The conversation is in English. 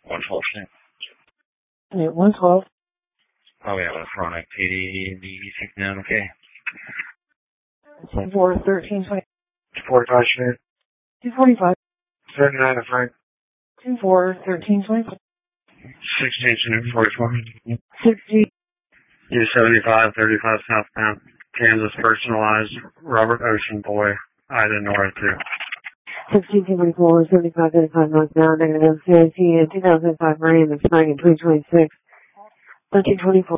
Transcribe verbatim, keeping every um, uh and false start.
one twelve. Yeah, one twelve. Oh, yeah, that's Chronic P D six nine, okay. ten four, thirteen twenty. forty-five Schmidt. two forty-five. thirty-nine Frank. two four, thirteen twenty. sixteen Schmidt, forty-four. sixty. U seventy-five, thirty-five southbound. Kansas personalized. Robert Ocean Boy. Ida North two. sixteen forty-four, seventy-five, thirty-five northbound, negative C I T, and two thousand five Marine, expiring in twenty twenty-six. thirteen twenty-four.